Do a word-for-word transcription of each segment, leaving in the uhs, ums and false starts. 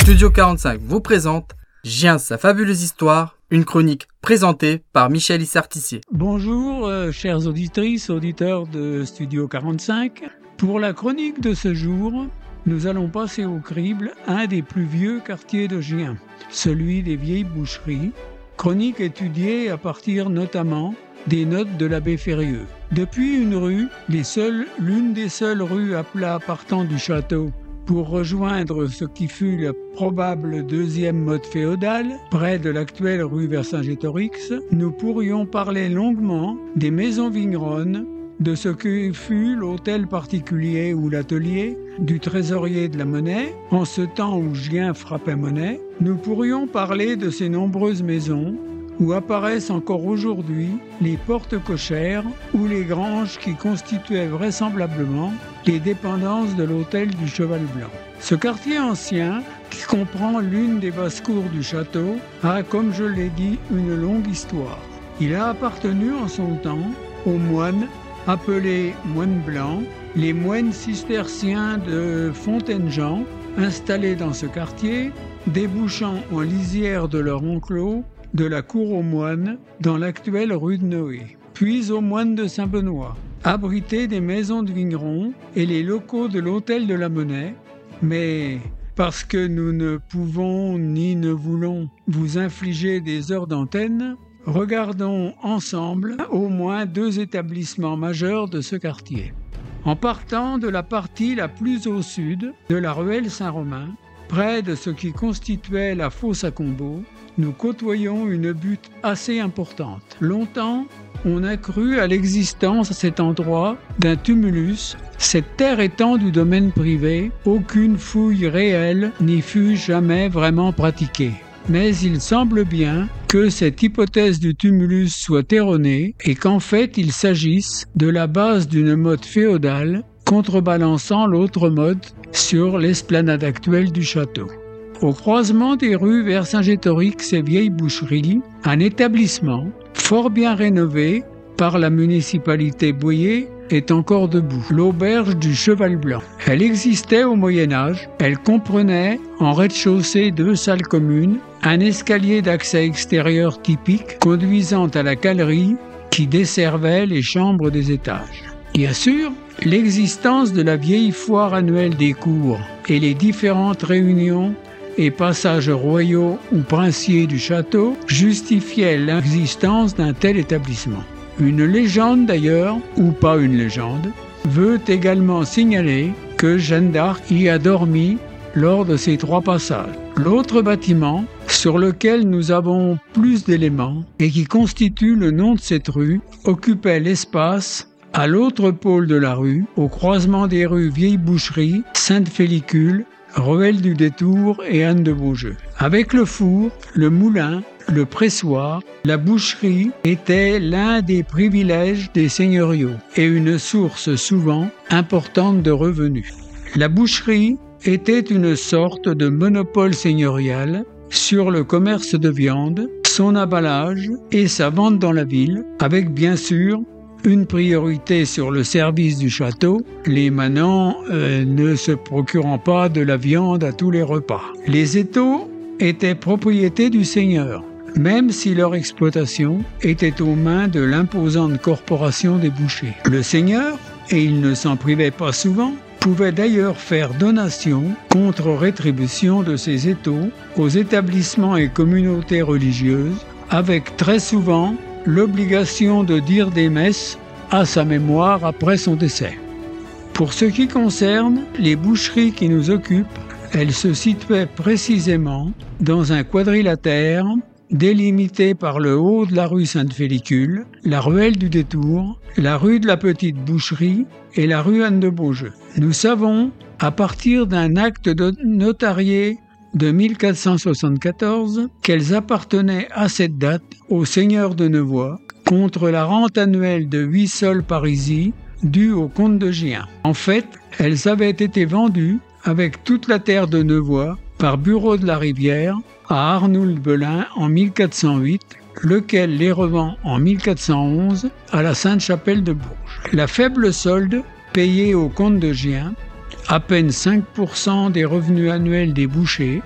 Studio quarante-cinq vous présente Giens, sa fabuleuse histoire, une chronique présentée par Michel Issartissier. Bonjour, euh, chères auditrices, auditeurs de Studio quarante-cinq. Pour la chronique de ce jour, nous allons passer au crible un des plus vieux quartiers de Giens, celui des Vieilles Boucheries, chronique étudiée à partir notamment des notes de l'abbé Férieux. Depuis une rue, les seules, l'une des seules rues à plat partant du château pour rejoindre ce qui fut le probable deuxième mode féodal, près de l'actuelle rue Vercingétorix, nous pourrions parler longuement des maisons vigneronnes, de ce que fut l'hôtel particulier ou l'atelier du trésorier de la monnaie, en ce temps où Giens frappait monnaie. Nous pourrions parler de ces nombreuses maisons où apparaissent encore aujourd'hui les portes cochères ou les granges qui constituaient vraisemblablement les dépendances de l'hôtel du Cheval Blanc. Ce quartier ancien, qui comprend l'une des basses-cours du château, a, comme je l'ai dit, une longue histoire. Il a appartenu en son temps aux moines, appelés moines blancs, les moines cisterciens de Fontaine-Jean, installés dans ce quartier, débouchant en lisière de leur enclos de la cour aux moines dans l'actuelle rue de Noé, puis aux moines de Saint-Benoît, abrités des maisons de vignerons et les locaux de l'hôtel de la monnaie, mais parce que nous ne pouvons ni ne voulons vous infliger des heures d'antenne, regardons ensemble au moins deux établissements majeurs de ce quartier. En partant de la partie la plus au sud de la ruelle Saint-Romain, près de ce qui constituait la fosse à Combeaux, nous côtoyons une butte assez importante. Longtemps, on a cru à l'existence à cet endroit d'un tumulus. Cette terre étant du domaine privé, aucune fouille réelle n'y fut jamais vraiment pratiquée. Mais il semble bien que cette hypothèse du tumulus soit erronée et qu'en fait il s'agisse de la base d'une mode féodale contrebalançant l'autre mode sur l'esplanade actuelle du château. Au croisement des rues Vercingétorix et Vieilles Boucheries, un établissement fort bien rénové par la municipalité Boyer est encore debout, l'auberge du Cheval Blanc. Elle existait au Moyen-Âge, elle comprenait en rez-de-chaussée deux salles communes, un escalier d'accès extérieur typique conduisant à la galerie qui desservait les chambres des étages. Bien sûr, l'existence de la vieille foire annuelle des cours et les différentes réunions et passages royaux ou princiers du château justifiaient l'existence d'un tel établissement. Une légende d'ailleurs, ou pas une légende, veut également signaler que Jeanne d'Arc y a dormi lors de ces trois passages. L'autre bâtiment, sur lequel nous avons plus d'éléments et qui constitue le nom de cette rue, occupait l'espace à l'autre pôle de la rue, au croisement des rues Vieille Boucherie, Sainte-Félicule, Ruelle du Détour et Anne de Beaujeu. Avec le four, le moulin, le pressoir, la boucherie était l'un des privilèges des seigneuriaux et une source souvent importante de revenus. La boucherie était une sorte de monopole seigneurial sur le commerce de viande, son emballage et sa vente dans la ville, avec bien sûr une priorité sur le service du château, les manants euh, ne se procurant pas de la viande à tous les repas. Les étaux étaient propriété du seigneur, même si leur exploitation était aux mains de l'imposante corporation des bouchers. Le seigneur, et il ne s'en privait pas souvent, pouvait d'ailleurs faire donation contre rétribution de ces étaux aux établissements et communautés religieuses, avec très souvent l'obligation de dire des messes à sa mémoire après son décès. Pour ce qui concerne les boucheries qui nous occupent, elles se situaient précisément dans un quadrilatère délimité par le haut de la rue Sainte-Félicule, la ruelle du Détour, la rue de la Petite Boucherie et la rue Anne de Beaujeu. Nous savons, à partir d'un acte de notarié de mille quatre cent soixante-quatorze, qu'elles appartenaient à cette date au seigneur de Nevoy contre la rente annuelle de huit sols parisis due au comte de Giens. En fait, elles avaient été vendues avec toute la terre de Nevoy par Bureau de la Rivière à Arnould Belin en mille quatre cent huit, lequel les revend en mille quatre cent onze à la Sainte-Chapelle de Bourges. La faible solde payée au comte de Giens, à peine cinq pour cent des revenus annuels des bouchers,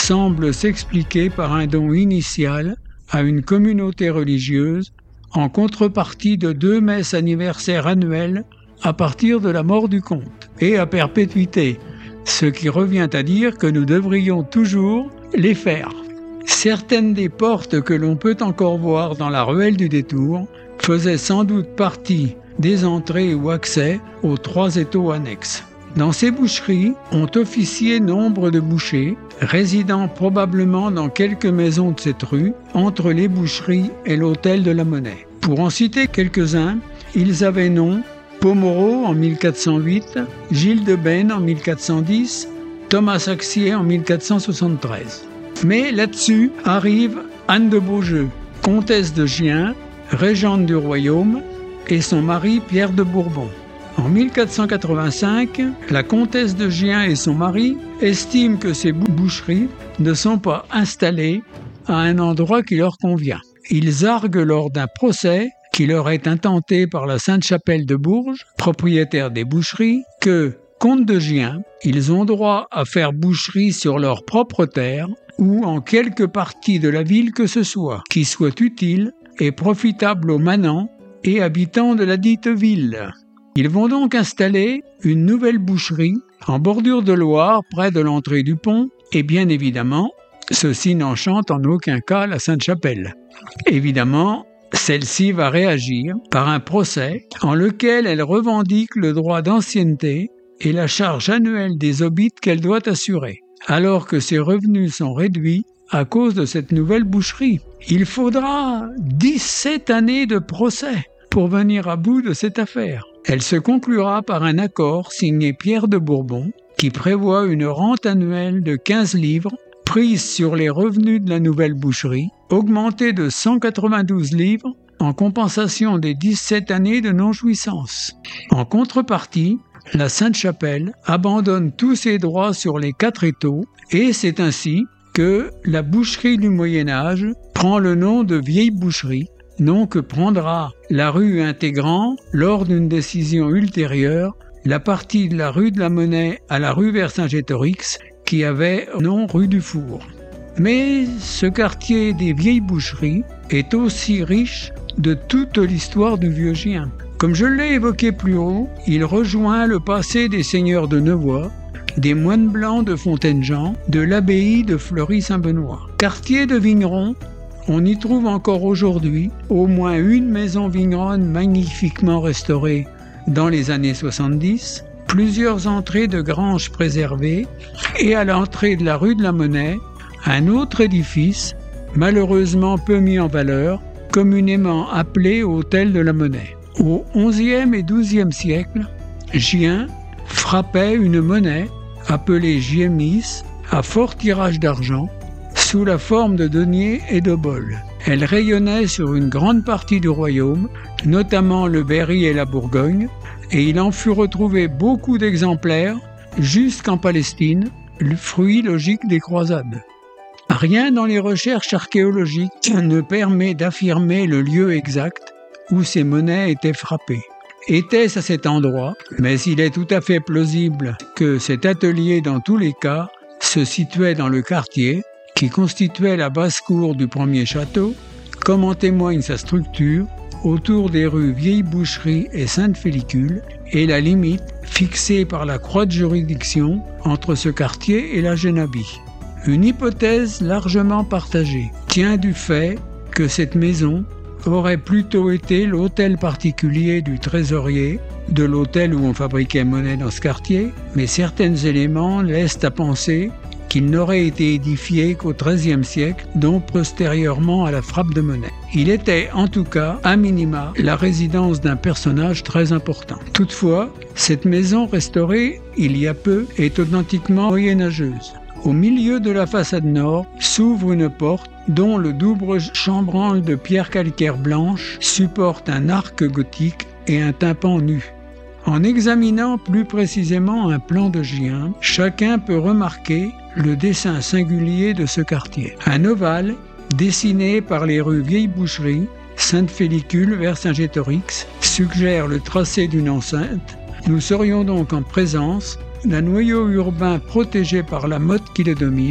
semble s'expliquer par un don initial à une communauté religieuse en contrepartie de deux messes anniversaires annuelles à partir de la mort du comte et à perpétuité, ce qui revient à dire que nous devrions toujours les faire. Certaines des portes que l'on peut encore voir dans la ruelle du détour faisaient sans doute partie des entrées ou accès aux trois étaux annexes. Dans ces boucheries ont officié nombre de bouchers, résidant probablement dans quelques maisons de cette rue, entre les boucheries et l'hôtel de la Monnaie. Pour en citer quelques-uns, ils avaient nom Pomereux en mille quatre cent huit, Gilles de Beyne en mille quatre cent dix, Thomas Axier en mille quatre cent soixante-treize. Mais là-dessus arrive Anne de Beaujeu, comtesse de Gien, régente du royaume, et son mari Pierre de Bourbon. En mille quatre cent quatre-vingt-cinq, la comtesse de Gien et son mari estiment que ces boucheries ne sont pas installées à un endroit qui leur convient. Ils arguent lors d'un procès qui leur est intenté par la Sainte-Chapelle de Bourges, propriétaire des boucheries, que, comte de Gien, ils ont droit à faire boucherie sur leur propre terre ou en quelque partie de la ville que ce soit, qui soit utile et profitable aux manants et habitants de la dite ville. Ils vont donc installer une nouvelle boucherie en bordure de Loire, près de l'entrée du pont, et bien évidemment, ceci n'enchante en aucun cas la Sainte-Chapelle. Évidemment, celle-ci va réagir par un procès en lequel elle revendique le droit d'ancienneté et la charge annuelle des obits qu'elle doit assurer, alors que ses revenus sont réduits à cause de cette nouvelle boucherie. Il faudra dix-sept années de procès pour venir à bout de cette affaire. Elle se conclura par un accord signé Pierre de Bourbon qui prévoit une rente annuelle de quinze livres prise sur les revenus de la nouvelle boucherie, augmentée de cent quatre-vingt-douze livres en compensation des dix-sept années de non-jouissance. En contrepartie, la Sainte-Chapelle abandonne tous ses droits sur les quatre étaux et c'est ainsi que la boucherie du Moyen-Âge prend le nom de Vieille Boucherie, nom que prendra la rue intégrant, lors d'une décision ultérieure, la partie de la rue de la Monnaie à la rue Vercingétorix qui avait nom rue du Four. Mais ce quartier des Vieilles Boucheries est aussi riche de toute l'histoire du Vieux-Gien. Comme je l'ai évoqué plus haut, il rejoint le passé des seigneurs de Nevoy, des moines blancs de Fontaine-Jean, de l'abbaye de Fleury-Saint-Benoît. Quartier de vignerons, on y trouve encore aujourd'hui au moins une maison vigneronne magnifiquement restaurée dans les années soixante-dix, plusieurs entrées de granges préservées et à l'entrée de la rue de la Monnaie, un autre édifice, malheureusement peu mis en valeur, communément appelé Hôtel de la Monnaie. Au onzième et douzième siècle, Gien frappait une monnaie appelée giémis à fort tirage d'argent, sous la forme de deniers et d'oboles. Elle rayonnait sur une grande partie du royaume, notamment le Berry et la Bourgogne, et il en fut retrouvé beaucoup d'exemplaires jusqu'en Palestine, le fruit logique des croisades. Rien dans les recherches archéologiques ne permet d'affirmer le lieu exact où ces monnaies étaient frappées. Était-ce à cet endroit, mais il est tout à fait plausible que cet atelier, dans tous les cas, se situait dans le quartier qui constituait la basse-cour du premier château, comme en témoigne sa structure, autour des rues Vieille Boucherie et Sainte-Félicule, et la limite fixée par la croix de juridiction entre ce quartier et la Génabie. Une hypothèse largement partagée tient du fait que cette maison aurait plutôt été l'hôtel particulier du trésorier, de l'hôtel où on fabriquait monnaie dans ce quartier, mais certains éléments laissent à penser qu'il n'aurait été édifié qu'au treizième siècle, donc postérieurement à la frappe de monnaie. Il était en tout cas, à minima, la résidence d'un personnage très important. Toutefois, cette maison restaurée, il y a peu, est authentiquement moyenâgeuse. Au milieu de la façade nord s'ouvre une porte dont le double chambranle de pierre calcaire blanche supporte un arc gothique et un tympan nu. En examinant plus précisément un plan de Gien, chacun peut remarquer le dessin singulier de ce quartier. Un ovale dessiné par les rues Vieille Boucherie, Sainte-Félicule, Vercingétorix suggère le tracé d'une enceinte. Nous serions donc en présence d'un noyau urbain protégé par la motte qui le domine,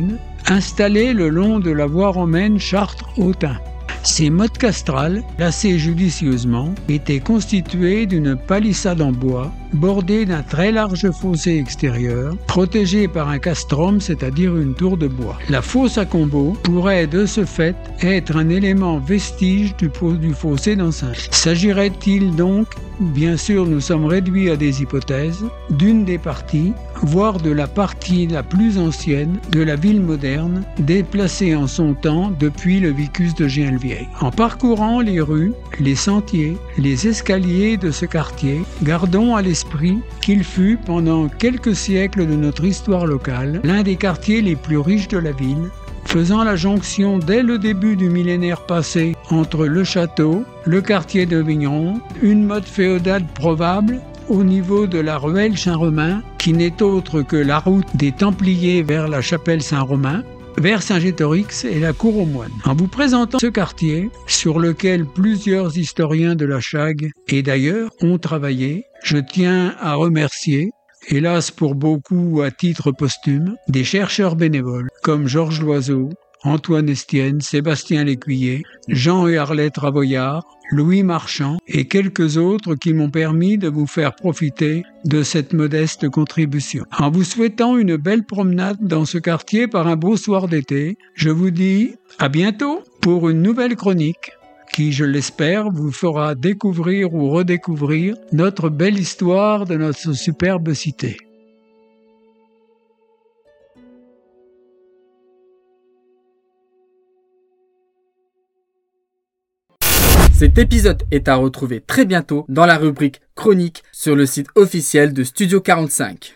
installés le long de la voie romaine Chartres-Autun. Ces mottes castrales, placées judicieusement, étaient constituées d'une palissade en bois, bordée d'un très large fossé extérieur, protégé par un castrum, c'est-à-dire une tour de bois. La fosse à combo pourrait de ce fait être un élément vestige du, du fossé d'enceinte. S'agirait-il donc, bien sûr nous sommes réduits à des hypothèses, d'une des parties, voire de la partie la plus ancienne de la ville moderne, déplacée en son temps depuis le vicus de Giens-le-Vieil. En parcourant les rues, les sentiers, les escaliers de ce quartier, gardons à l'esprit qu'il fut, pendant quelques siècles de notre histoire locale, l'un des quartiers les plus riches de la ville, faisant la jonction dès le début du millénaire passé entre le château, le quartier de Vigneron, une mode féodale probable au niveau de la ruelle Saint-Romain, qui n'est autre que la route des Templiers vers la chapelle Saint-Romain, vers Saint-Gétorix et la Cour aux Moines. En vous présentant ce quartier, sur lequel plusieurs historiens de la Chague et d'ailleurs ont travaillé, je tiens à remercier, hélas pour beaucoup à titre posthume, des chercheurs bénévoles comme Georges Loiseau, Antoine Estienne, Sébastien Lécuyer, Jean et Arlette Ravoyard, Louis Marchand et quelques autres qui m'ont permis de vous faire profiter de cette modeste contribution. En vous souhaitant une belle promenade dans ce quartier par un beau soir d'été, je vous dis à bientôt pour une nouvelle chronique qui, je l'espère, vous fera découvrir ou redécouvrir notre belle histoire de notre superbe cité. Cet épisode est à retrouver très bientôt dans la rubrique Chronique sur le site officiel de Studio quarante-cinq.